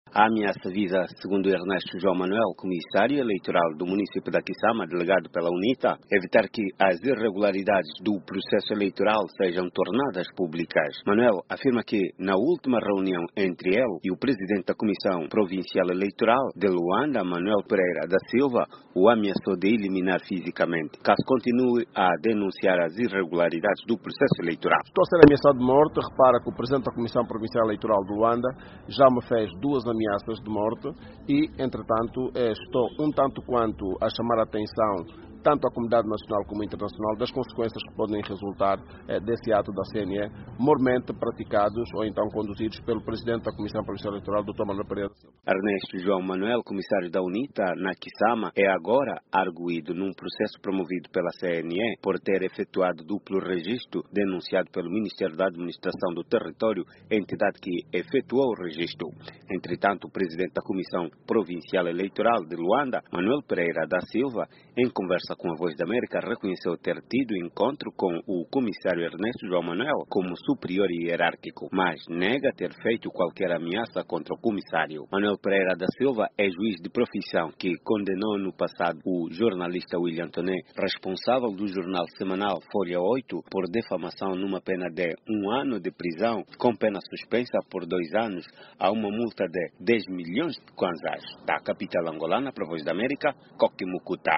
A ameaça visa, segundo Ernesto João Manuel, comissário eleitoral do município da Quissama, delegado pela UNITA, evitar que as irregularidades do processo eleitoral sejam tornadas públicas. Manuel afirma que, na última reunião entre ele e o presidente da Comissão Provincial Eleitoral de Luanda, Manuel Pereira da Silva, o ameaçou de eliminar fisicamente, caso continue a denunciar as irregularidades do processo eleitoral. Estou a ser ameaçado de morte. Repara que o presidente da Comissão Provincial Eleitoral de Luanda já me fez duas ameaças de morte e, entretanto, estou um tanto quanto a chamar a atenção tanto à comunidade nacional como internacional das consequências que podem resultar desse ato da CNE, mormente praticados ou então conduzidos pelo presidente da Comissão Provincial Eleitoral, Dr. Manuel Pereira. Ernesto João Manuel, comissário da UNITA na Quissama, é agora arguido num processo promovido pela CNE por ter efetuado duplo registro denunciado pelo Ministério da Administração do Território, entidade que efetuou o registro. Entretanto, o presidente da Comissão Provincial Eleitoral de Luanda, Manuel Pereira da Silva, em conversa com a Voz da América, reconheceu ter tido encontro com o comissário Ernesto João Manuel como superior hierárquico, mas nega ter feito qualquer ameaça contra o comissário. Manuel Pereira da Silva é juiz de profissão que condenou no passado o jornalista William Toné, responsável do jornal semanal Folha 8, por defamação numa pena de 1 ano de prisão, com pena suspensa por 2 anos, a uma multa de 10 milhões de kwanzas. Da capital angolana, para a Voz da América, Coque Mucuta.